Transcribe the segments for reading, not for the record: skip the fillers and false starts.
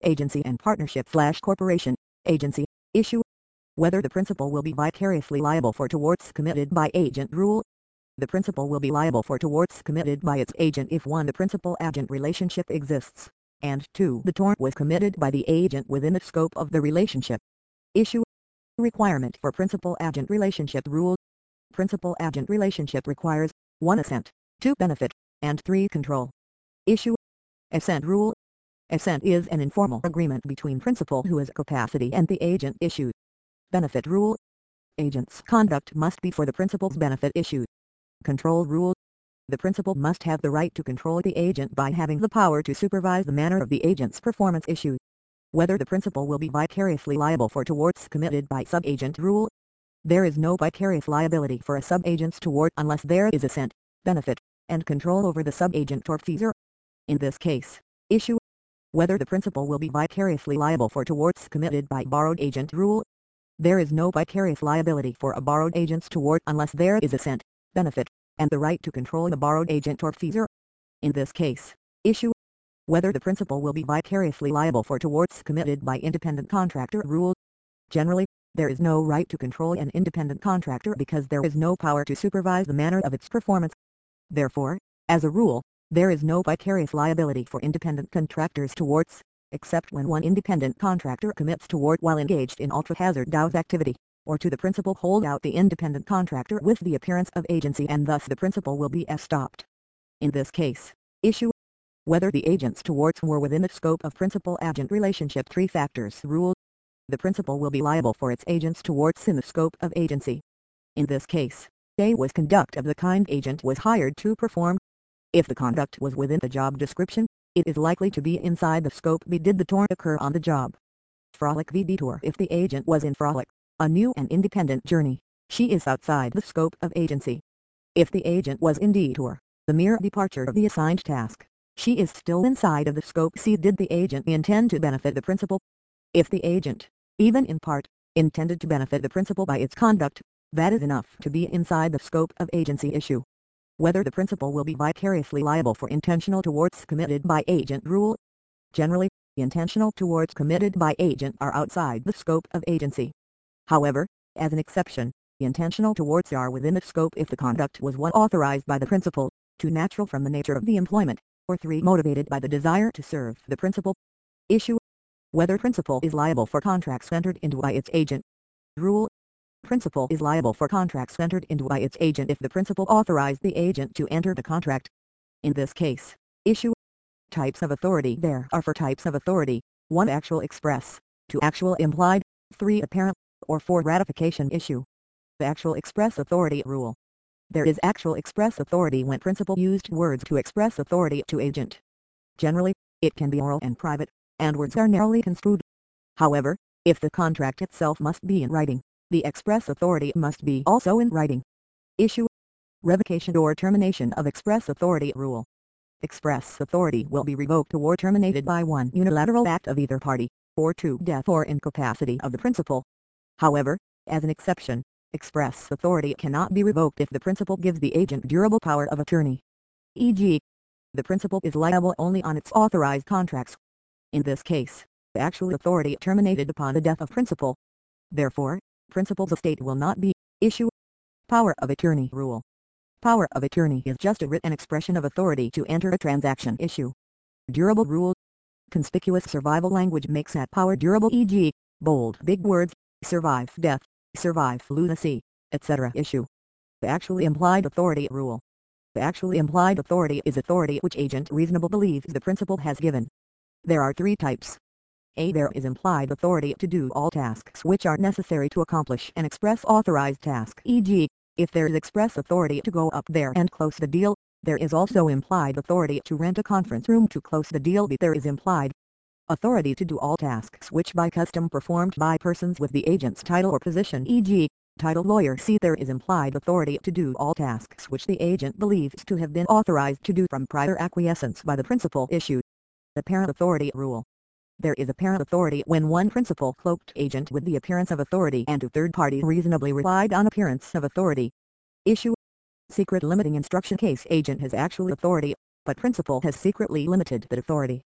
agency and partnership/corporation, agency, issue. Whether the principal will be vicariously liable for torts committed by agent rule. The principal will be liable for torts committed by its agent if 1. The principal-agent relationship exists, and 2. The tort was committed by the agent within the scope of the relationship. Issue. Requirement for principal-agent relationship rule. Principal-agent relationship requires 1. Assent, 2. Benefit, and 3. Control. Issue. Assent rule. Assent is an informal agreement between principal who has capacity and the agent issued. Benefit rule. Agent's conduct must be for the principal's benefit issued. Control rule. The principal must have the right to control the agent by having the power to supervise the manner of the agent's performance issued. Whether the principal will be vicariously liable for torts committed by sub-agent rule. There is no vicarious liability for a sub-agent's tort unless there is assent, benefit, and control over the sub-agent tortfeasor. In this case, issue. Whether the principal will be vicariously liable for torts committed by borrowed agent rule. There is no vicarious liability for a borrowed agent's tort unless there is assent, benefit, and the right to control the borrowed agent tortfeasor. In this case, issue. Whether the principal will be vicariously liable for torts committed by independent contractor rule. Generally, there is no right to control an independent contractor because there is no power to supervise the manner of its performance. Therefore, as a rule, there is no vicarious liability for independent contractors' torts, except when one independent contractor commits tort while engaged in ultra-hazardous activity, or to the principal hold out the independent contractor with the appearance of agency and thus the principal will be estopped. In this case, issue. Whether the agent's torts were within the scope of principal-agent relationship 3 factors rule. The principal will be liable for its agent's torts in the scope of agency. In this case, A was conduct of the kind agent was hired to perform. If the conduct was within the job description, it is likely to be inside the scope B. Did the tort occur on the job? Frolic v. Detour. If the agent was in Frolic, a new and independent journey, she is outside the scope of agency. If the agent was in Detour, the mere departure of the assigned task, she is still inside of the scope C. Did the agent intend to benefit the principal? If the agent, even in part, intended to benefit the principal by its conduct, that is enough to be inside the scope of agency issue. Whether the principal will be vicariously liable for intentional torts committed by agent rule. Generally, intentional torts committed by agent are outside the scope of agency. However, as an exception, intentional torts are within the scope if the conduct was 1. Authorized by the principal, 2. Natural from the nature of the employment, or 3. Motivated by the desire to serve the principal. Issue. Whether principal is liable for contracts entered into by its agent. Rule. Principal is liable for contracts entered into by its agent if the principal authorized the agent to enter the contract. In this case, issue. Types of authority. There are 4 types of authority: 1. Actual express, 2. Actual implied, 3. Apparent, or 4. Ratification issue. The actual express authority rule. There is actual express authority when principal used words to express authority to agent. Generally, it can be oral and private, and words are narrowly construed. However, if the contract itself must be in writing, the express authority must be also in writing. Issue. Revocation or termination of express authority rule. Express authority will be revoked or terminated by 1. Unilateral act of either party, or 2. Death or incapacity of the principal. However, as an exception, express authority cannot be revoked if the principal gives the agent durable power of attorney. E.g., the principal is liable only on its authorized contracts. In this case, the actual authority terminated upon the death of principal. Therefore, principal's estate will not be. Issue. Power of attorney rule. Power of attorney is just a written expression of authority to enter a transaction. Issue. Durable rule. Conspicuous survival language makes that power durable, e.g., bold big words, survive death, survive lunacy, etc. Issue. The actually implied authority rule. The actually implied authority is authority which agent reasonable believes the principal has given. There are 3 types. A. There is implied authority to do all tasks which are necessary to accomplish an express authorized task, e.g., if there is express authority to go up there and close the deal, there is also implied authority to rent a conference room to close the deal. B. There is implied authority to do all tasks which by custom performed by persons with the agent's title or position, e.g., title lawyer. C. There is implied authority to do all tasks which the agent believes to have been authorized to do from prior acquiescence by the principal. Issued. Apparent authority rule. There is apparent authority when one principal cloaked agent with the appearance of authority and 2 third parties reasonably relied on appearance of authority. Issue. Secret limiting instruction. Case agent has actual authority, but principal has secretly limited that authority.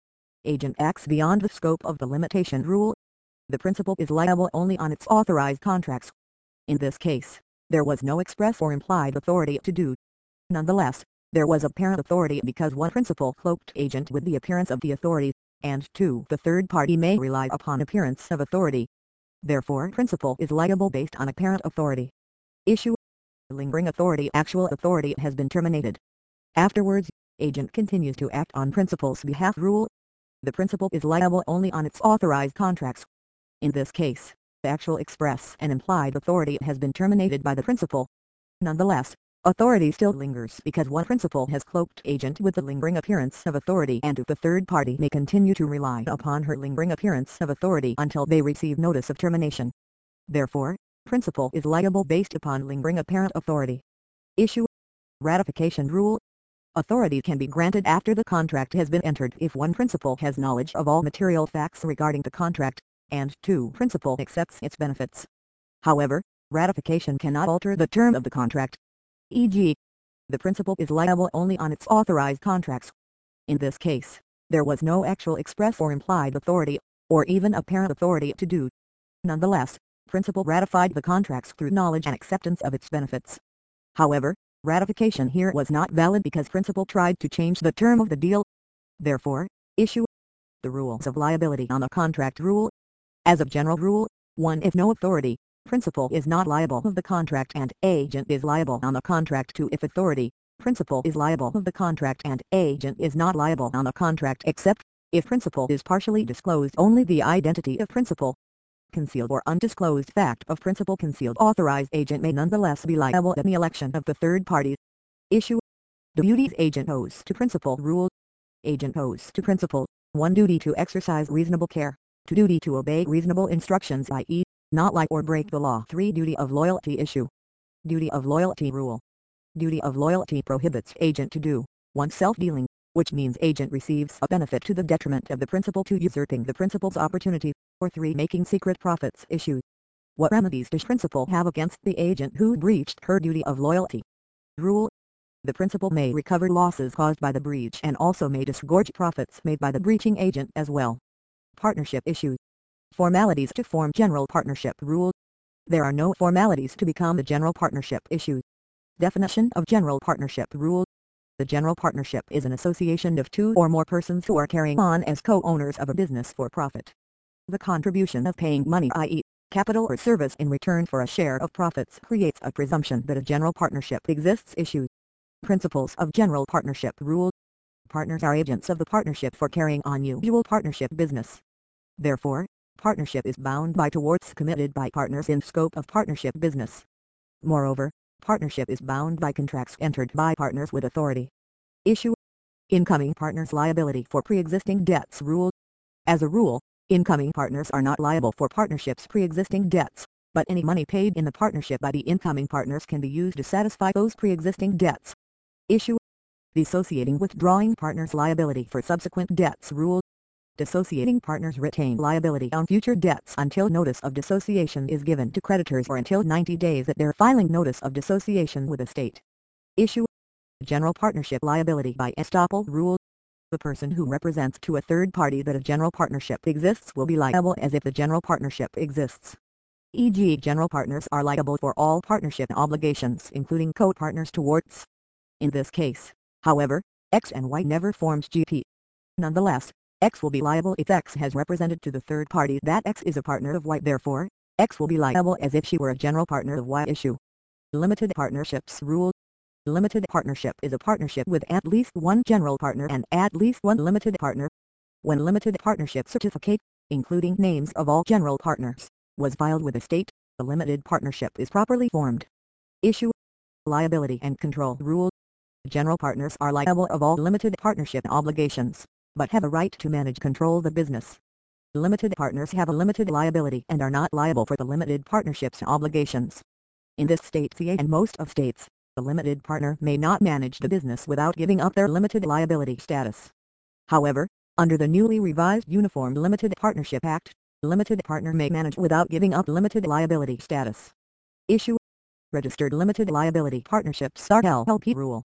agent acts beyond the scope of the limitation rule, the principal is liable only on its authorized contracts. In this case, there was no express or implied authority to do. Nonetheless, there was apparent authority because one principal cloaked agent with the appearance of the authority, and 2. The third party may rely upon appearance of authority. Therefore, principal is liable based on apparent authority. Issue: lingering authority. Actual authority has been terminated. Afterwards, agent continues to act on principal's behalf. Rule: the principal is liable only on its authorized contracts. In this case, the actual express and implied authority has been terminated by the principal. Nonetheless, authority still lingers because one principal has cloaked agent with the lingering appearance of authority, and the third party may continue to rely upon her lingering appearance of authority until they receive notice of termination. Therefore, principal is liable based upon lingering apparent authority. Issue: ratification rule. Authority can be granted after the contract has been entered if one principal has knowledge of all material facts regarding the contract, and 2. Principal accepts its benefits. However, ratification cannot alter the term of the contract. E.g., the principal is liable only on its authorized contracts. In this case, there was no actual express or implied authority, or even apparent authority to do. Nonetheless, principal ratified the contracts through knowledge and acceptance of its benefits. However, ratification here was not valid because principal tried to change the term of the deal. Therefore, issue: the rules of liability on a contract rule. As a general rule, 1. If no authority, principal is not liable of the contract and agent is liable on the contract. 2. If authority, principal is liable of the contract and agent is not liable on the contract except, if principal is partially disclosed, only the identity of principal. Concealed or undisclosed fact of principal concealed. Authorized agent may nonetheless be liable in the election of the third party. Issue: duties agent owes to principal rule. Agent owes to principal: 1. Duty to exercise reasonable care. 2. Duty to obey reasonable instructions, i.e., not lie or break the law. 3. Duty of loyalty. Issue: duty of loyalty rule. Duty of loyalty prohibits agent to do 1. Self-dealing, which means agent receives a benefit to the detriment of the principal, 2. Usurping the principal's opportunity, or 3. Making secret profits. Issue: what remedies does principal have against the agent who breached her duty of loyalty? Rule: the principal may recover losses caused by the breach and also may disgorge profits made by the breaching agent as well. Partnership issue: formalities to form general partnership. Rule: there are no formalities to become a general partnership. Issue: definition of general partnership rule. The general partnership is an association of 2 or more persons who are carrying on as co-owners of a business for profit. The contribution of paying money, i.e., capital or service in return for a share of profits, creates a presumption that a general partnership exists. Issue: principles of general partnership rule. Partners are agents of the partnership for carrying on usual partnership business. Therefore, partnership is bound by towards committed by partners in scope of partnership business. Moreover, partnership is bound by contracts entered by partners with authority. Issue: incoming partners' liability for pre-existing debts rule. As a rule, incoming partners are not liable for partnership's pre-existing debts, but any money paid in the partnership by the incoming partners can be used to satisfy those pre-existing debts. Issue: dissociating withdrawing partners' liability for subsequent debts rule. Dissociating partners retain liability on future debts until notice of dissociation is given to creditors or until 90 days at their filing notice of dissociation with the state. Issue: general partnership liability by estoppel rule. The person who represents to a third party that a general partnership exists will be liable as if the general partnership exists. E.g., general partners are liable for all partnership obligations including co-partners towards. In this case, however, X and Y never formed GP. Nonetheless, X will be liable if X has represented to the third party that X is a partner of Y. Therefore, X will be liable as if she were a general partner of Y. Issue: limited partnerships rule. Limited partnership is a partnership with at least one general partner and at least one limited partner. When limited partnership certificate, including names of all general partners, was filed with the state, the limited partnership is properly formed. Issue: liability and control rule. General partners are liable of all limited partnership obligations, but have a right to manage control the business. Limited partners have a limited liability and are not liable for the limited partnership's obligations. In this state CA and most of states, the limited partner may not manage the business without giving up their limited liability status. However, under the newly revised Uniform Limited Partnership Act, limited partner may manage without giving up limited liability status. Issue: registered limited liability partnerships LLP rule.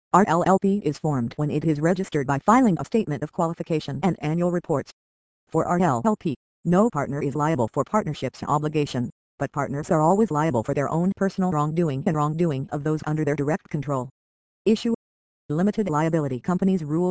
RLLP is formed when it is registered by filing a statement of qualification and annual reports. For RLLP, no partner is liable for partnership's obligation, but partners are always liable for their own personal wrongdoing and wrongdoing of those under their direct control. Issue: Limited Liability Companies Rule.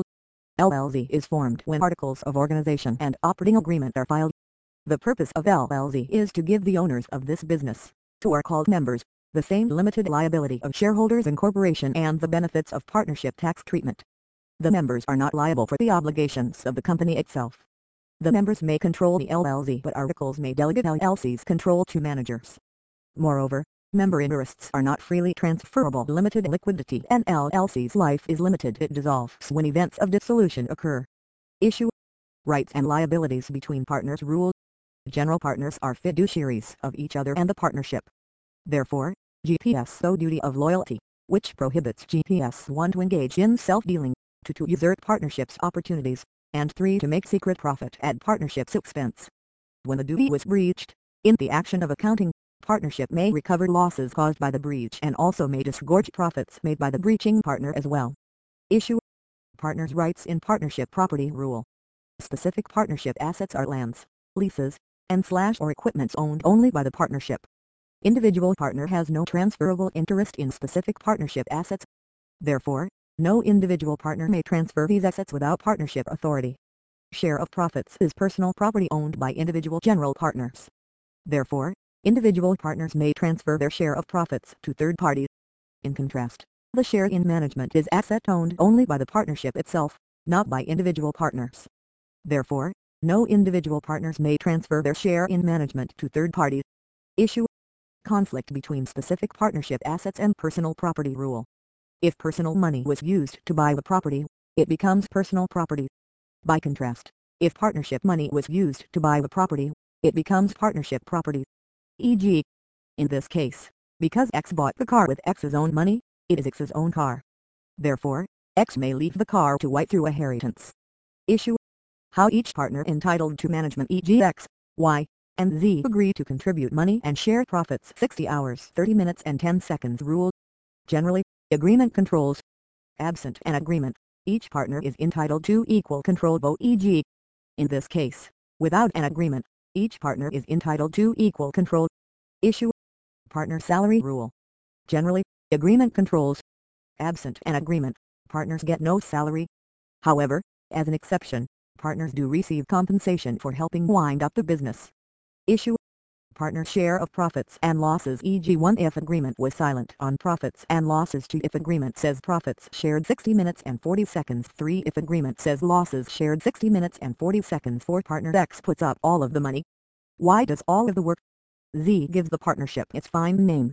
LLC is formed when articles of organization and operating agreement are filed. The purpose of LLC is to give the owners of this business, who are called members, the same limited liability of shareholders in corporation and the benefits of partnership tax treatment. The members are not liable for the obligations of the company itself. The members may control the LLC, but articles may delegate LLC's control to managers. Moreover, member interests are not freely transferable. Limited liquidity. An LLC's life is limited. It dissolves when events of dissolution occur. Issue: Rights and liabilities between partners rule. General partners are fiduciaries of each other and the partnership. Therefore, GPSO duty of loyalty, which prohibits GPS 1 to engage in self-dealing, 2 to usurp partnership's opportunities, and 3 to make secret profit at partnership's expense. When the duty was breached, in the action of accounting, partnership may recover losses caused by the breach and also may disgorge profits made by the breaching partner as well. Issue: Partners' rights in partnership property rule. Specific partnership assets are lands, leases, and or equipments owned only by the partnership. Individual partner has no transferable interest in specific partnership assets. Therefore, no individual partner may transfer these assets without partnership authority. Share of profits is personal property owned by individual general partners. Therefore, individual partners may transfer their share of profits to third parties. In contrast, the share in management is asset owned only by the partnership itself, not by individual partners. Therefore, no individual partners may transfer their share in management to third parties. Issue: Conflict between specific partnership assets and personal property rule. If personal money was used to buy the property, it becomes personal property. By contrast, if partnership money was used to buy the property, it becomes partnership property. E.g., in this case, because X bought the car with X's own money, it is X's own car. Therefore, X may leave the car to Y through inheritance. Issue: How each partner entitled to management, e.g. X, Y, and Z agree to contribute money and share profits. 60 hours 30 minutes and 10 seconds rule. Generally, agreement controls. Absent an agreement, each partner is entitled to equal control vote, e.g. in this case, without an agreement, each partner is entitled to equal control. Issue: Partner salary rule. Generally, agreement controls. Absent an agreement, partners get no salary. However, as an exception, partners do receive compensation for helping wind up the business. Issue: Partner share of profits and losses, e.g. 1 if agreement was silent on profits and losses, 2 if agreement says profits shared 60 minutes and 40 seconds, 3 if agreement says losses shared 60 minutes and 40 seconds. 4 Partner X puts up all of the money. Y does all of the work. Z gives the partnership its fine name.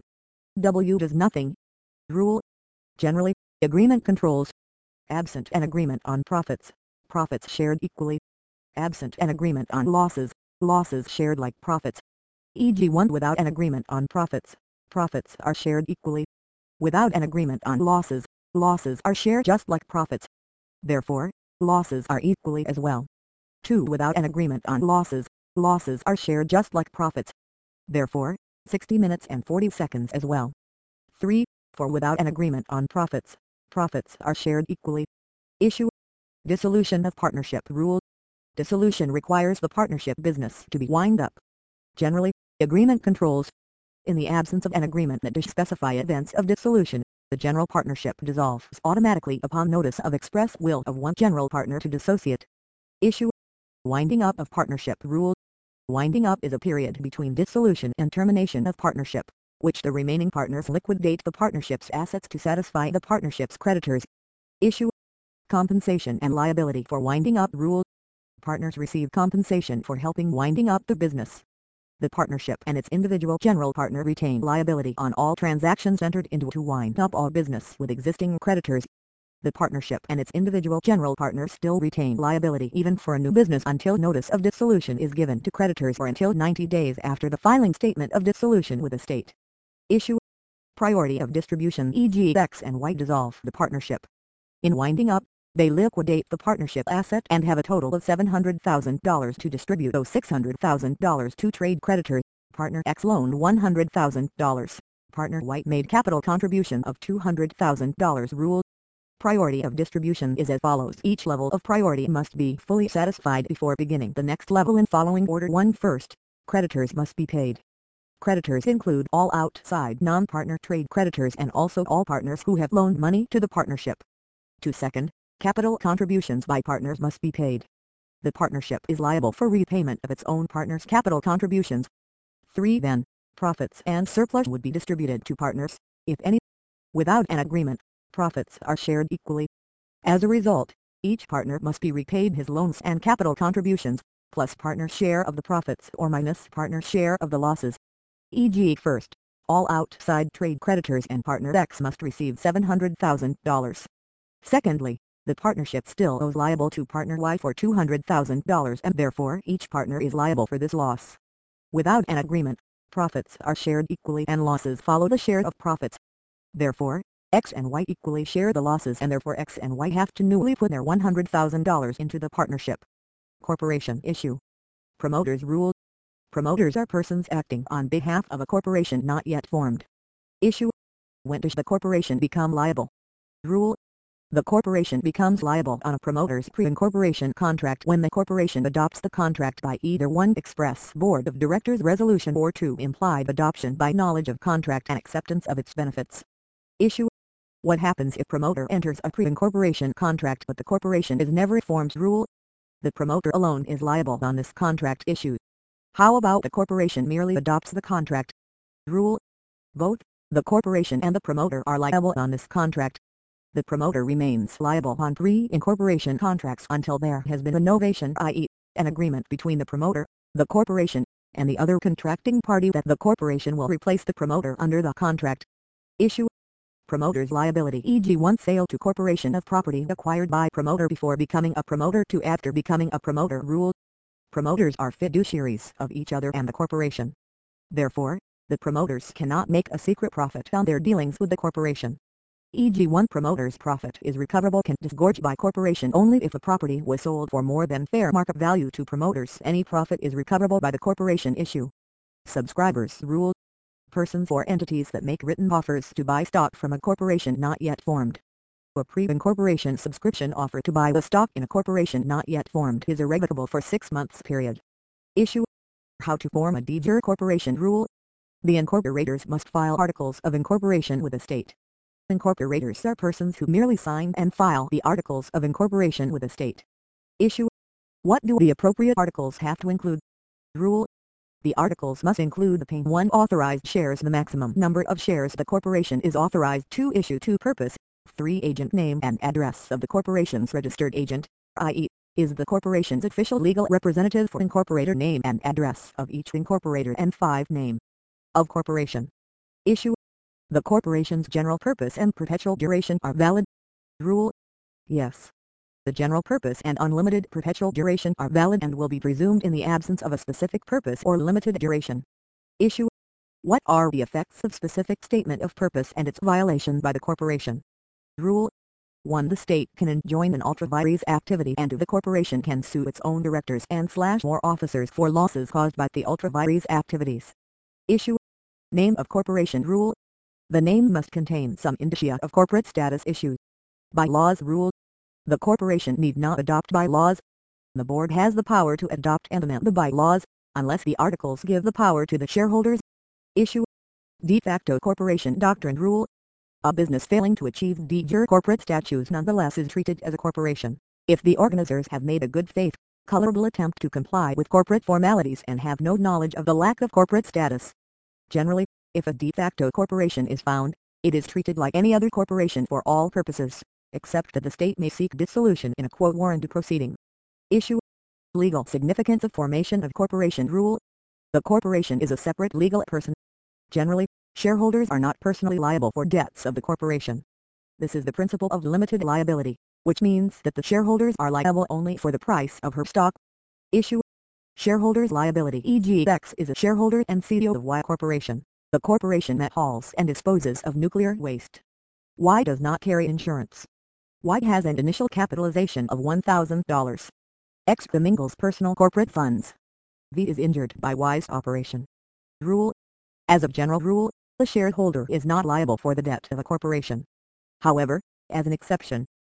W does nothing. Rule: Generally, agreement controls. Absent an agreement on profits, profits shared equally. Absent an agreement on losses, losses shared like profits. E.g. 1 without an agreement on profits, profits are shared equally. Without an agreement on losses, losses are shared just like profits. Therefore, losses are equally as well. 2 without an agreement on losses, losses are shared just like profits. Therefore, 60 minutes and 40 seconds as well. 3 for without an agreement on profits, profits are shared equally. Issue: Dissolution of partnership rule. Dissolution requires the partnership business to be wind up. Generally, agreement controls. In the absence of an agreement that does specify events of dissolution, the general partnership dissolves automatically upon notice of express will of one general partner to dissociate. Issue: Winding up of partnership rule. Winding up is a period between dissolution and termination of partnership, which the remaining partners liquidate the partnership's assets to satisfy the partnership's creditors. Issue: Compensation and liability for winding up rule. Partners receive compensation for helping winding up the business. The partnership and its individual general partner retain liability on all transactions entered into to wind up all business with existing creditors. The partnership and its individual general partner still retain liability even for a new business until notice of dissolution is given to creditors or until 90 days after the filing statement of dissolution with the state. Issue: Priority of distribution, e.g. X and Y dissolve the partnership. In winding up, they liquidate the partnership asset and have a total of $700,000 to distribute. Those $600,000 to trade creditors. Partner X loaned $100,000. Partner Y made capital contribution of $200,000. Rule: Priority of distribution is as follows. Each level of priority must be fully satisfied before beginning the next level in following order. 1. First, creditors must be paid. Creditors include all outside non-partner trade creditors and also all partners who have loaned money to the partnership. 2. Second, capital contributions by partners must be paid. The partnership is liable for repayment of its own partners' capital contributions. 3. Then, profits and surplus would be distributed to partners, if any. Without an agreement, profits are shared equally. As a result, each partner must be repaid his loans and capital contributions, plus partner share of the profits or minus partner share of the losses. E.g. first, all outside trade creditors and partner X must receive $700,000. Secondly, the partnership still owes liable to partner Y for $200,000 and therefore each partner is liable for this loss. Without an agreement, profits are shared equally and losses follow the share of profits. Therefore, X and Y equally share the losses and therefore X and Y have to newly put their $100,000 into the partnership. Corporation issue. Promoters rule. Promoters are persons acting on behalf of a corporation not yet formed. Issue. When does the corporation become liable? Rule. The corporation becomes liable on a promoter's pre-incorporation contract when the corporation adopts the contract by either 1. Express board of directors resolution or 2. Implied adoption by knowledge of contract and acceptance of its benefits. Issue. What happens if promoter enters a pre-incorporation contract but the corporation is never formed? Rule. The promoter alone is liable on this contract issue. How about the corporation merely adopts the contract? Rule. Both the corporation and the promoter are liable on this contract. The promoter remains liable on pre-incorporation contracts until there has been a novation, i.e., an agreement between the promoter, the corporation, and the other contracting party that the corporation will replace the promoter under the contract. Issue. Promoter's liability, e.g. 1. Sale to corporation of property acquired by promoter before becoming a promoter to after becoming a promoter. Rule. Promoters are fiduciaries of each other and the corporation. Therefore, the promoters cannot make a secret profit on their dealings with the corporation. E.g. 1. Promoter's profit is recoverable can disgorge by corporation only if the property was sold for more than fair market value to promoters. Any profit is recoverable by the corporation. Issue. Subscribers rule. Persons or entities that make written offers to buy stock from a corporation not yet formed. A pre-incorporation subscription offer to buy the stock in a corporation not yet formed is irrevocable for 6 months period. Issue. How to form a de jure corporation. Rule. The incorporators must file articles of incorporation with the state. Incorporators are persons who merely sign and file the articles of incorporation with the state. Issue. What do the appropriate articles have to include? Rule. The articles must include the paying 1. Authorized shares, the maximum number of shares the corporation is authorized to issue. 2. Purpose. 3. Agent name and address of the corporation's registered agent, i.e., is the corporation's official legal representative for incorporator. Name and address of each incorporator. And 5. Name of corporation. Issue. The corporation's general purpose and perpetual duration are valid. Rule. Yes. The general purpose and unlimited perpetual duration are valid and will be presumed in the absence of a specific purpose or limited duration. Issue. What are the effects of specific statement of purpose and its violation by the corporation? Rule. 1. The state can enjoin an ultra vires activity and the corporation can sue its own directors and / or officers for losses caused by the ultra vires activities. Issue. Name of corporation. Rule. The name must contain some indicia of corporate status. Issue. Bylaws. Rule. The corporation need not adopt bylaws. The board has the power to adopt and amend the bylaws, unless the articles give the power to the shareholders. Issue. De facto corporation doctrine. Rule. A business failing to achieve de jure corporate status nonetheless is treated as a corporation, if the organizers have made a good faith, colorable attempt to comply with corporate formalities and have no knowledge of the lack of corporate status. Generally, if a de facto corporation is found, it is treated like any other corporation for all purposes, except that the state may seek dissolution in a quo warranto proceeding. Issue. Legal significance of formation of corporation. Rule. The corporation is a separate legal person. Generally, shareholders are not personally liable for debts of the corporation. This is the principle of limited liability, which means that the shareholders are liable only for the price of her stock. Issue. Shareholders' liability, e.g. X is a shareholder and CEO of Y Corporation, the corporation that hauls and disposes of nuclear waste. Y does not carry insurance. Y has an initial capitalization of $1,000. X commingles personal corporate funds. V is injured by Y's operation. Rule. As a general rule, the shareholder is not liable for the debt of a corporation. However, as an exception,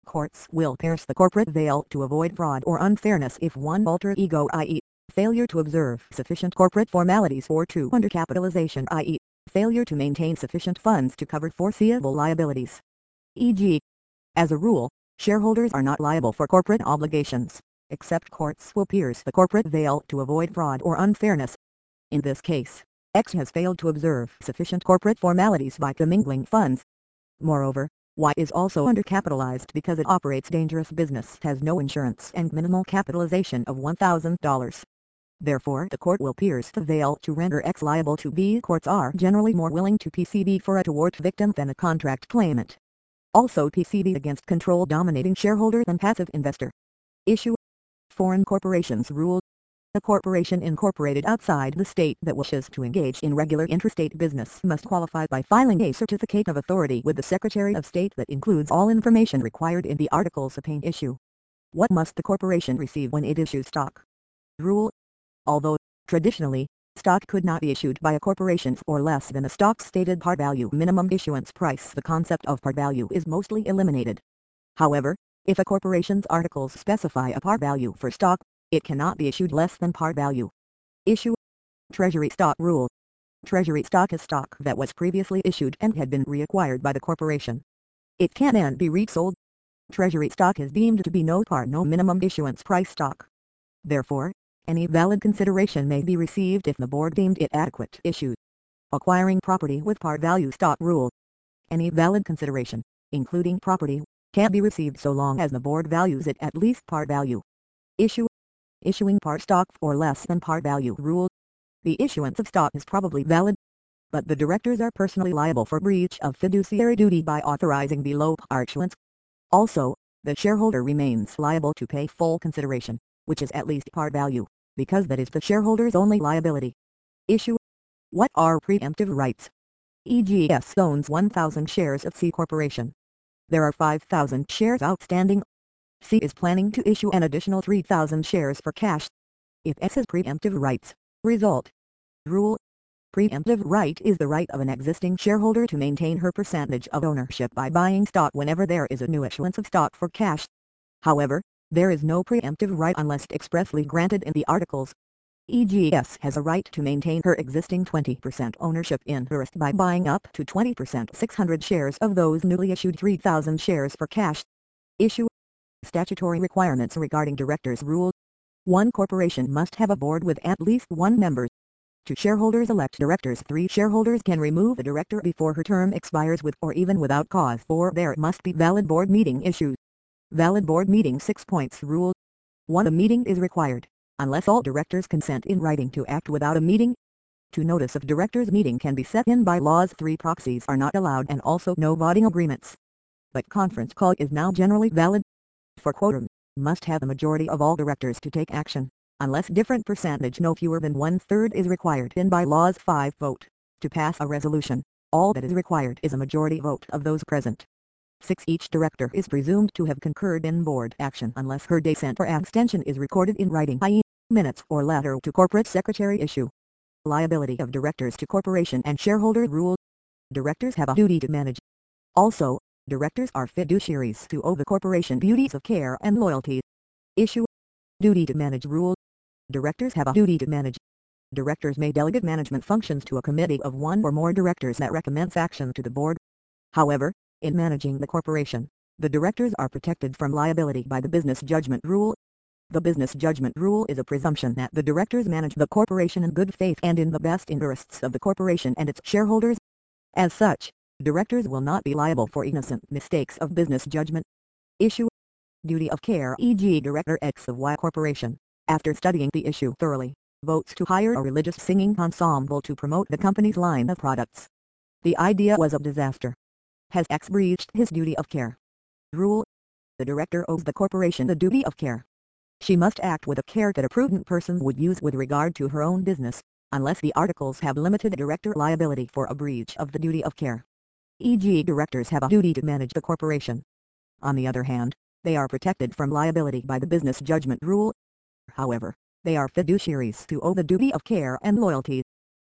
Courts will pierce the corporate veil to avoid fraud or unfairness if one alter ego, i.e., failure to observe sufficient corporate formalities, or 2 undercapitalization, i.e., failure to maintain sufficient funds to cover foreseeable liabilities. E.g., as a rule, shareholders are not liable for corporate obligations, except courts will pierce the corporate veil to avoid fraud or unfairness. In this case, X has failed to observe sufficient corporate formalities by commingling funds. Moreover, Y is also undercapitalized because it operates dangerous business, has no insurance and minimal capitalization of $1,000. Therefore, the court will pierce the veil to render X liable to B. Courts are generally more willing to PCB for a tort victim than a contract claimant. Also PCB against control-dominating shareholder than passive investor. Issue: Foreign Corporations Rule. A corporation incorporated outside the state that wishes to engage in regular interstate business must qualify by filing a certificate of authority with the Secretary of State that includes all information required in the articles upon issue. What must the corporation receive when it issues stock? Rule: Although, traditionally, stock could not be issued by a corporation for less than the stock's stated par value minimum issuance price, the concept of par value is mostly eliminated. However, if a corporation's articles specify a par value for stock, it cannot be issued less than par value. Issue: Treasury Stock Rule. Treasury stock is stock that was previously issued and had been reacquired by the corporation. It can then be resold. Treasury stock is deemed to be no par no minimum issuance price stock. Therefore, any valid consideration may be received if the board deemed it adequate to issue. Acquiring property with par value stock rule. Any valid consideration, including property, can be received so long as the board values it at least par value. Issue: Issuing par stock for less than par value rule. The issuance of stock is probably valid, but the directors are personally liable for breach of fiduciary duty by authorizing below par issuance. Also, the shareholder remains liable to pay full consideration, which is at least par value, because that is the shareholder's only liability. Issue: What are preemptive rights? E.g., S owns 1,000 shares of C Corporation. There are 5,000 shares outstanding. C is planning to issue an additional 3,000 shares for cash. If S has preemptive rights, result. Rule: Preemptive right is the right of an existing shareholder to maintain her percentage of ownership by buying stock whenever there is a new issuance of stock for cash. However, there is no preemptive right unless expressly granted in the articles. E.g., S has a right to maintain her existing 20% ownership interest by buying up to 20% 600 shares of those newly issued 3,000 shares for cash. Issue: Statutory requirements regarding directors rule. One corporation must have a board with at least one member. 2 shareholders elect directors. 3 shareholders can remove a director before her term expires with or even without cause. 4 There must be valid board meeting issued. Valid board meeting 6 points rule. 1 A meeting is required, unless all directors consent in writing to act without a meeting. 2 Notice of directors meeting can be set in by laws. 3 Proxies are not allowed and also no voting agreements. But conference call is now generally valid. For quorum, must have a majority of all directors to take action, unless different percentage no fewer than 1/3 is required in bylaws. 5 Vote. To pass a resolution, all that is required is a majority vote of those present. 6 Each director is presumed to have concurred in board action unless her dissent or abstention is recorded in writing, i.e., minutes or letter to corporate secretary. Issue: Liability of directors to corporation and shareholder rule. Directors have a duty to manage. Also, directors are fiduciaries to owe the corporation duties of care and loyalty. Issue: Duty to manage rule. Directors have a duty to manage. Directors may delegate management functions to a committee of 1 or more directors that recommends action to the board. However, in managing the corporation, the directors are protected from liability by the business judgment rule. The business judgment rule is a presumption that the directors manage the corporation in good faith and in the best interests of the corporation and its shareholders. As such, directors will not be liable for innocent mistakes of business judgment. Issue: Duty of care. E.g., Director X of Y Corporation, after studying the issue thoroughly, votes to hire a religious singing ensemble to promote the company's line of products. The idea was a disaster. Has X breached his duty of care? Rule: The director owes the corporation the duty of care. She must act with a care that a prudent person would use with regard to her own business, unless the articles have limited director liability for a breach of the duty of care. E.g., directors have a duty to manage the corporation. On the other hand, they are protected from liability by the business judgment rule. However, they are fiduciaries to owe the duty of care and loyalty.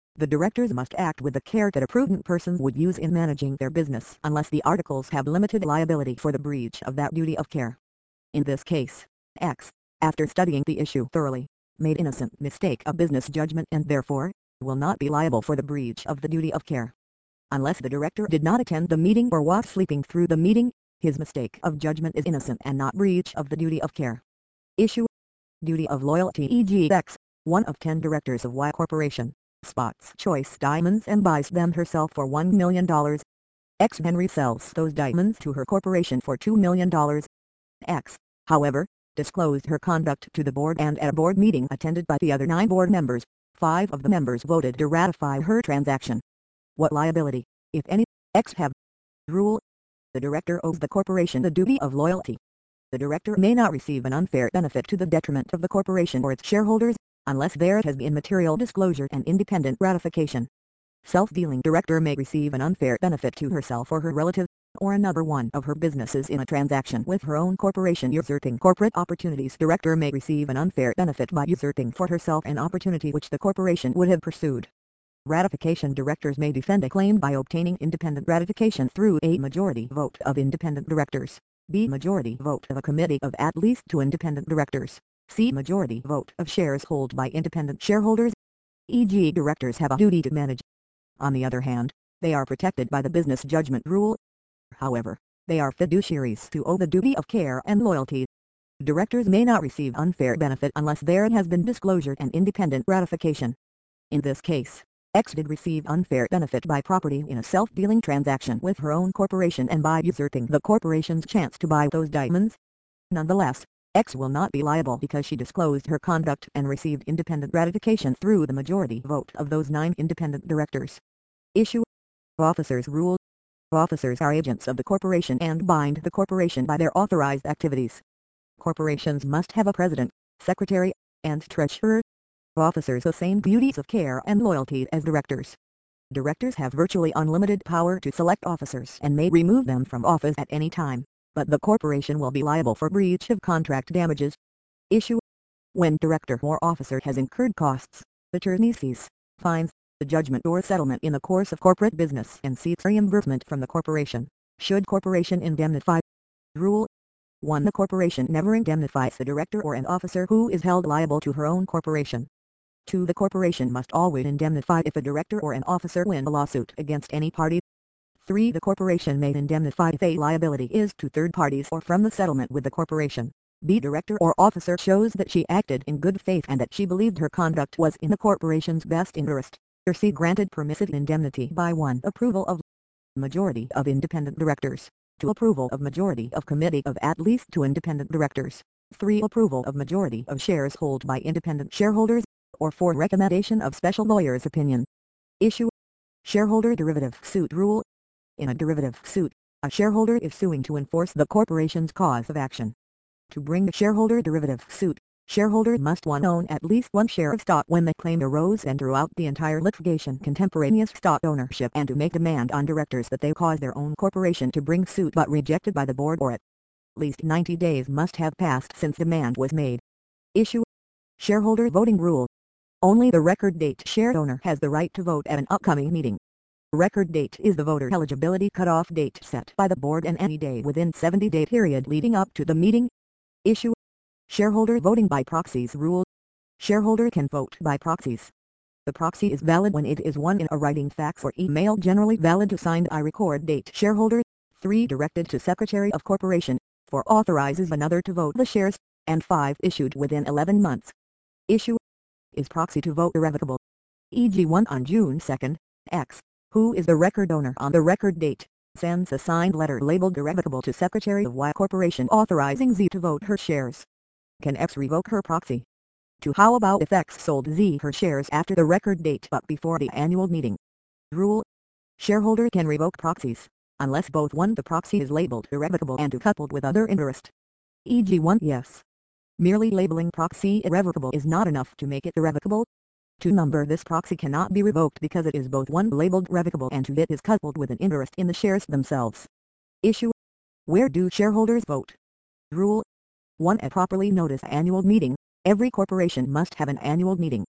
The directors must act with the care that a prudent person would use in managing their business unless the articles have limited liability for the breach of that duty of care. In this case, X, after studying the issue thoroughly, made innocent mistake of business judgment and therefore, will not be liable for the breach of the duty of care. Unless the director did not attend the meeting or was sleeping through the meeting, his mistake of judgment is innocent and not breach of the duty of care. Issue: duty of loyalty, e.g. X, one of 10 directors of Y Corporation, spots choice diamonds and buys them herself for $1 million. X then resells those diamonds to her corporation for $2 million. X, however, disclosed her conduct to the board, and at a board meeting attended by the other 9 board members, 5 of the members voted to ratify her transaction. What liability, if any, X have? Rule: the director owes the corporation the duty of loyalty. The director may not receive an unfair benefit to the detriment of the corporation or its shareholders, unless there has been material disclosure and independent ratification. Self-dealing director may receive an unfair benefit to herself or her relative, or another one of her businesses in a transaction with her own corporation. Usurping corporate opportunities director may receive an unfair benefit by usurping for herself an opportunity which the corporation would have pursued. Ratification directors may defend a claim by obtaining independent ratification through a majority vote of independent directors, b. majority vote of a committee of at least 2 independent directors, c. majority vote of shares held by independent shareholders, e.g. directors have a duty to manage. On the other hand, they are protected by the business judgment rule. However, they are fiduciaries who owe the duty of care and loyalty. Directors may not receive unfair benefit unless there has been disclosure and independent ratification. In this case, X did receive unfair benefit by property in a self-dealing transaction with her own corporation and by usurping the corporation's chance to buy those diamonds. Nonetheless, X will not be liable because she disclosed her conduct and received independent ratification through the majority vote of those 9 independent directors. Issue: officers rule. Officers are agents of the corporation and bind the corporation by their authorized activities. Corporations must have a president, secretary, and treasurer. Officers assume duties of care and loyalty as directors. Directors have virtually unlimited power to select officers and may remove them from office at any time, but the corporation will be liable for breach of contract damages. Issue: when director or officer has incurred costs, attorney's fees, fines, a judgment or settlement in the course of corporate business and seeks reimbursement from the corporation, should corporation indemnify. Rule: 1. The corporation never indemnifies the director or an officer who is held liable to her own corporation. 2. The corporation must always indemnify if a director or an officer win a lawsuit against any party. 3. The corporation may indemnify if a liability is to third parties or from the settlement with the corporation. B. Director or officer shows that she acted in good faith and that she believed her conduct was in the corporation's best interest. Or C. Granted permissive indemnity by 1. Approval of majority of independent directors, 2. Approval of majority of committee of at least 2 independent directors, 3. Approval of majority of shares held by independent shareholders, or 4. Recommendation of special lawyer's opinion. Issue: shareholder derivative suit rule. In a derivative suit, a shareholder is suing to enforce the corporation's cause of action. To bring a shareholder derivative suit, shareholders must own at least 1 share of stock when the claim arose and throughout the entire litigation contemporaneous stock ownership, and to make demand on directors that they cause their own corporation to bring suit but rejected by the board, or at least 90 days must have passed since demand was made. Issue: shareholder voting rule. Only the record date share owner has the right to vote at an upcoming meeting. Record date is the voter eligibility cutoff date set by the board and any day within 70-day period leading up to the meeting. Issue: shareholder voting by proxies rule. Shareholder can vote by proxies. The proxy is valid when it is one in a writing, fax or email, generally valid to signed I record date shareholder. 3. Directed to Secretary of Corporation, 4. Authorizes another to vote the shares, and 5. Issued within 11 months. Issue: is proxy to vote irrevocable? E.g. 1 on June 2, X, who is the record owner on the record date, sends a signed letter labeled irrevocable to Secretary of Y Corporation authorizing Z to vote her shares. Can X revoke her proxy? 2. How about if X sold Z her shares after the record date but before the annual meeting? Rule: shareholder can revoke proxies, unless both 1. The proxy is labeled irrevocable and 2. coupled with other interest. E.g. 1. Yes. Merely labeling proxy irrevocable is not enough to make it irrevocable. 2. Number this proxy cannot be revoked because it is both 1. labeled revocable and 2. it is coupled with an interest in the shares themselves. Issue: where do shareholders vote? Rule: 1. At properly noticed annual meeting. Every corporation must have an annual meeting.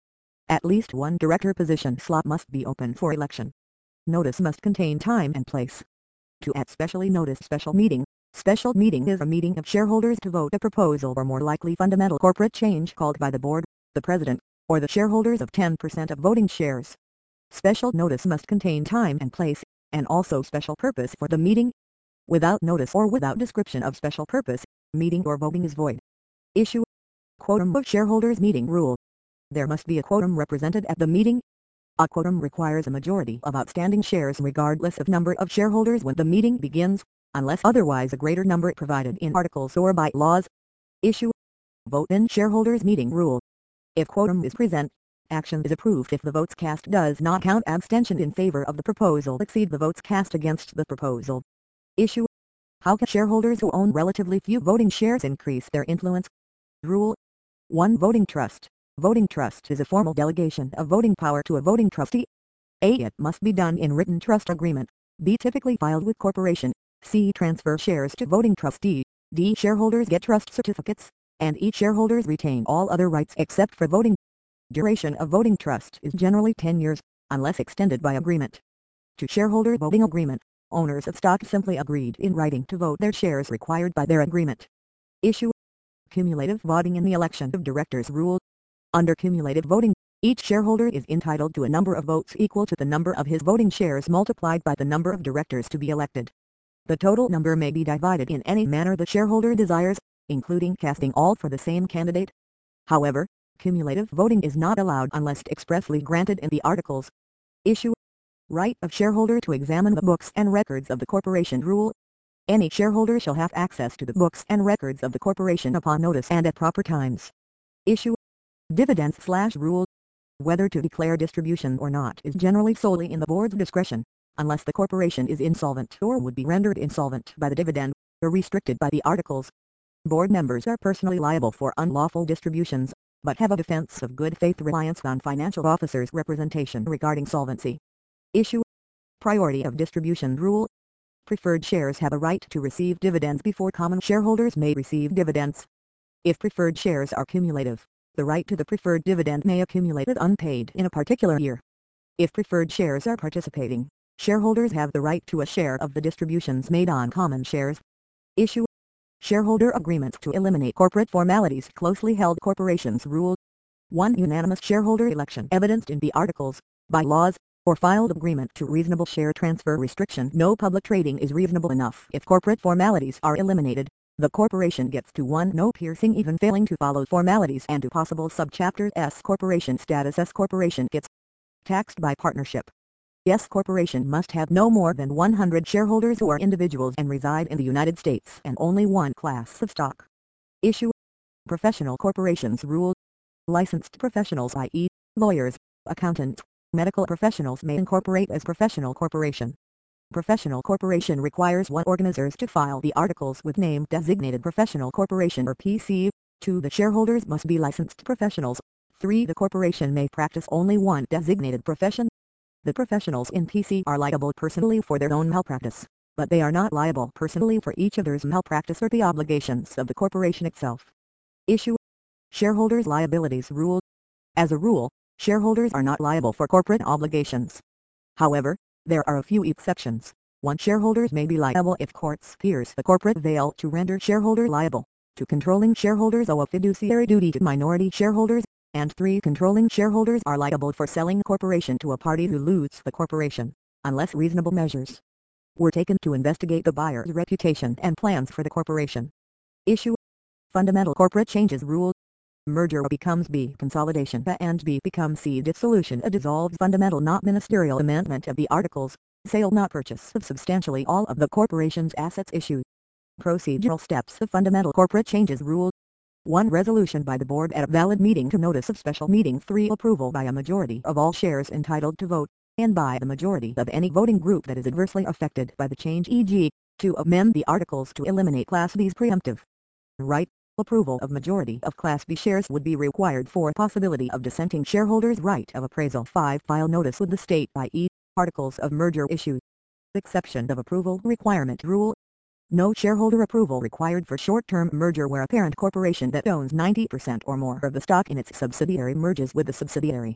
At least one director position slot must be open for election. Notice must contain time and place. To add specially noticed special meeting. Special meeting is a meeting of shareholders to vote a proposal or more likely fundamental corporate change called by the board, the president, or the shareholders of 10% of voting shares. Special notice must contain time and place, and also special purpose for the meeting. Without notice or without description of special purpose, meeting or voting is void. Issue. Quorum of shareholders meeting rule. There must be a quorum represented at the meeting. A quorum requires a majority of outstanding shares regardless of number of shareholders when the meeting begins, unless otherwise a greater number provided in articles or by laws. Issue. Vote in shareholders meeting rule. If quorum is present, action is approved if the votes cast does not count abstention in favor of the proposal exceed the votes cast against the proposal. Issue. How can shareholders who own relatively few voting shares increase their influence? Rule 1. Voting trust. Voting trust is a formal delegation of voting power to a voting trustee. A. It must be done in written trust agreement. B. Typically filed with corporation. C. Transfer shares to voting trustee. D. Shareholders get trust certificates, and each shareholders retain all other rights except for voting. Duration of voting trust is generally 10 years, unless extended by agreement. To shareholder voting agreement, owners of stock simply agreed in writing to vote their shares required by their agreement. Issue. Cumulative voting in the election of directors rule. Under cumulative voting, each shareholder is entitled to a number of votes equal to the number of his voting shares multiplied by the number of directors to be elected. The total number may be divided in any manner the shareholder desires, including casting all for the same candidate. However, cumulative voting is not allowed unless expressly granted in the articles. Issue. Right of shareholder to examine the books and records of the corporation rule. Any shareholder shall have access to the books and records of the corporation upon notice and at proper times. Issue. Dividends/rule. Whether to declare distribution or not is generally solely in the board's discretion, unless the corporation is insolvent or would be rendered insolvent by the dividend, or restricted by the articles. Board members are personally liable for unlawful distributions, but have a defense of good faith reliance on financial officers' representation regarding solvency. Issue. Priority of distribution rule. Preferred shares have a right to receive dividends before common shareholders may receive dividends. If preferred shares are cumulative, the right to the preferred dividend may accumulate unpaid in a particular year. If preferred shares are participating, shareholders have the right to a share of the distributions made on common shares. Issue. Shareholder agreements to eliminate corporate formalities. Closely held corporations rule. 1. Unanimous shareholder election evidenced in the articles, bylaws, or filed agreement to reasonable share transfer restriction. No public trading is reasonable enough if corporate formalities are eliminated. The corporation gets to 1. No piercing even failing to follow formalities and to possible subchapters. S. Corporation status. S. Corporation gets taxed by partnership. S. Corporation must have no more than 100 shareholders who are individuals and reside in the United States and only one class of stock. Issue. Professional corporations rule. Licensed professionals, i.e., lawyers, accountants, medical professionals may incorporate as professional corporation. Professional corporation requires 1. Organizers to file the articles with name designated professional corporation or PC. 2. The shareholders must be licensed professionals. 3. The corporation may practice only one designated profession. The professionals in PC are liable personally for their own malpractice, but they are not liable personally for each other's malpractice or the obligations of the corporation itself. Issue. Shareholders' liabilities rule. As a rule, shareholders are not liable for corporate obligations. However, there are a few exceptions. 1. Shareholders may be liable if courts pierce the corporate veil to render shareholder liable. 2. Controlling shareholders owe a fiduciary duty to minority shareholders. And 3. Controlling shareholders are liable for selling corporation to a party who loots the corporation, unless reasonable measures were taken to investigate the buyer's reputation and plans for the corporation. Issue. Fundamental corporate changes rule. Merger becomes B. Consolidation and B becomes C. Dissolution. A dissolves fundamental not ministerial amendment of the articles, sale not purchase of substantially all of the corporation's assets. Issue. Procedural steps of fundamental corporate changes rule. 1. Resolution by the board at a valid meeting to notice of special meeting. 3. Approval by a majority of all shares entitled to vote, and by the majority of any voting group that is adversely affected by the change, e.g., to amend the articles to eliminate Class B's preemptive right. Approval of majority of Class B shares would be required for possibility of dissenting shareholders' right of appraisal. 5. File notice with the state, i.e., articles of merger issued. Exception of approval requirement rule. No shareholder approval required for short-term merger where a parent corporation that owns 90% or more of the stock in its subsidiary merges with the subsidiary.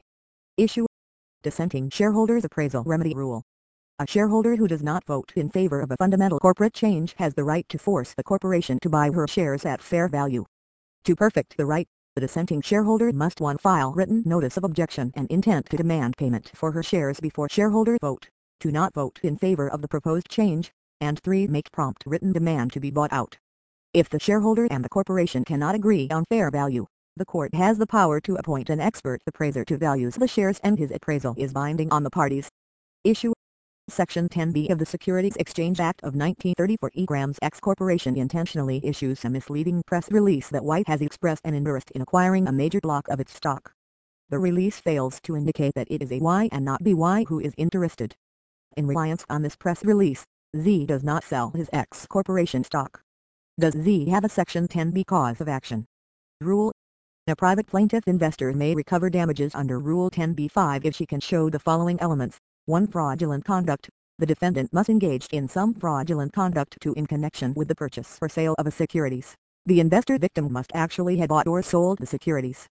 Issue Dissenting Shareholders Appraisal Remedy Rule. A shareholder who does not vote in favor of a fundamental corporate change has the right to force the corporation to buy her shares at fair value. To perfect the right, the dissenting shareholder must 1. File written notice of objection and intent to demand payment for her shares before shareholder vote, 2. Not vote in favor of the proposed change, and 3. Make prompt written demand to be bought out. If the shareholder and the corporation cannot agree on fair value, the court has the power to appoint an expert appraiser to value the shares, and his appraisal is binding on the parties. Issue Section 10B of the Securities Exchange Act of 1934 E. Grams X Corporation intentionally issues a misleading press release that White has expressed an interest in acquiring a major block of its stock. The release fails to indicate that it is a Y and not BY who is interested. In reliance on this press release, Z does not sell his X Corporation stock. Does Z have a Section 10B cause of action? Rule: a private plaintiff investor may recover damages under Rule 10b-5 if she can show the following elements. 1. Fraudulent conduct. The defendant must engage in some fraudulent conduct in connection with the purchase or sale of a securities. The investor victim must actually have bought or sold the securities.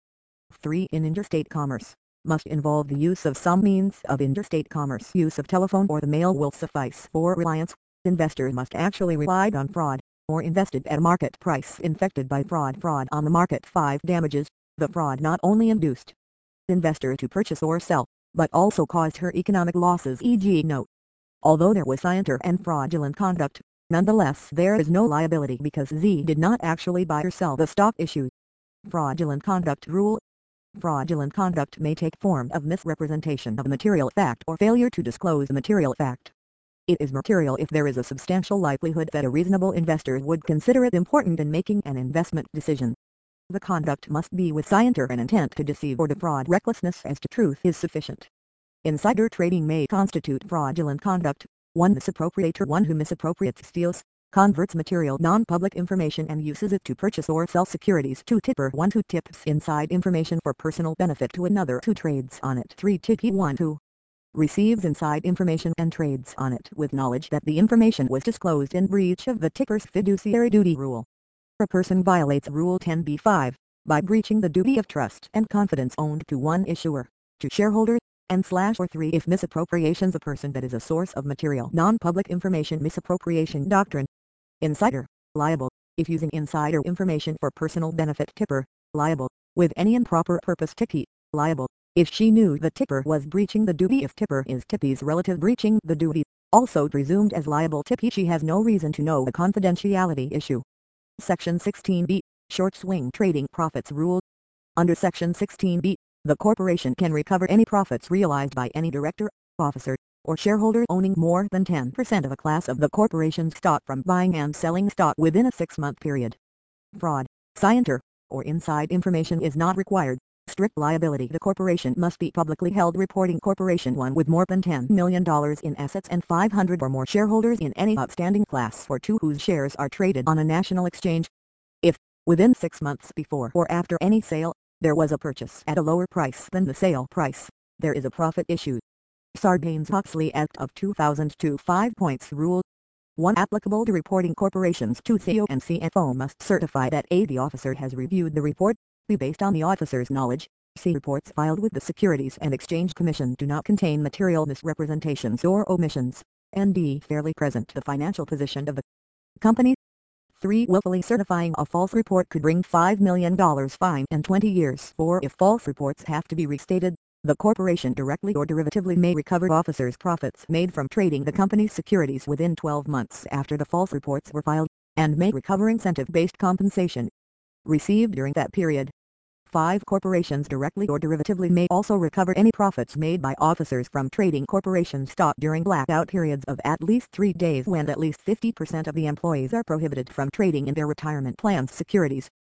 3. In interstate commerce. Must involve the use of some means of interstate commerce. Use of telephone or the mail will suffice for reliance. Investor must actually relied on fraud, or invested at a market price infected by fraud on the market. 5. Damages. The fraud not only induced investor to purchase or sell, but also caused her economic losses, e.g. note. Although there was scienter and fraudulent conduct, nonetheless there is no liability because Z did not actually buy or sell the stock issued. Fraudulent conduct rule. Fraudulent conduct may take form of misrepresentation of a material fact or failure to disclose a material fact. It is material if there is a substantial likelihood that a reasonable investor would consider it important in making an investment decision. The conduct must be with scienter and intent to deceive or defraud. Recklessness as to truth is sufficient. Insider trading may constitute fraudulent conduct. 1. Misappropriator. One who misappropriates, steals, converts material non-public information and uses it to purchase or sell securities. 2. Tipper. One who tips inside information for personal benefit to another who trades on it. 3. Tippee. One who receives inside information and trades on it with knowledge that the information was disclosed in breach of the tipper's fiduciary duty rule. A person violates Rule 10b-5 by breaching the duty of trust and confidence owned to one issuer, to shareholders, and / or 3. If misappropriations a person that is a source of material non-public information. Misappropriation doctrine. Insider, liable, if using insider information for personal benefit. Tipper, liable, with any improper purpose. Tippee, liable, if she knew the tipper was breaching the duty. If tipper is tippee's relative breaching the duty, also presumed as liable. Tippee, she has no reason to know the confidentiality issue. Section 16b, Short Swing Trading Profits Rule. Under Section 16b, the corporation can recover any profits realized by any director, officer, or shareholder owning more than 10% of a class of the corporation's stock from buying and selling stock within a 6-month period. Fraud, scienter, or inside information is not required. Strict liability. The corporation must be publicly held. Reporting corporation 1 with more than $10 million in assets and 500 or more shareholders in any outstanding class, or 2 whose shares are traded on a national exchange. If, within 6 months before or after any sale, there was a purchase at a lower price than the sale price, there is a profit issued. Sarbanes-Oxley Act of 2002 5 points rule. 1. Applicable to reporting corporations. 2. CEO and CFO must certify that A. The officer has reviewed the report. B. Based on the officer's knowledge, C. Reports filed with the Securities and Exchange Commission do not contain material misrepresentations or omissions, and D. Fairly present the financial position of the company. 3. Willfully certifying a false report could bring $5 million fine and 20 years. 4. If false reports have to be restated, the corporation directly or derivatively may recover officers' profits made from trading the company's securities within 12 months after the false reports were filed, and may recover incentive-based compensation received during that period. 5. Corporations directly or derivatively may also recover any profits made by officers from trading corporation stock during blackout periods of at least 3 days when at least 50% of the employees are prohibited from trading in their retirement plans securities.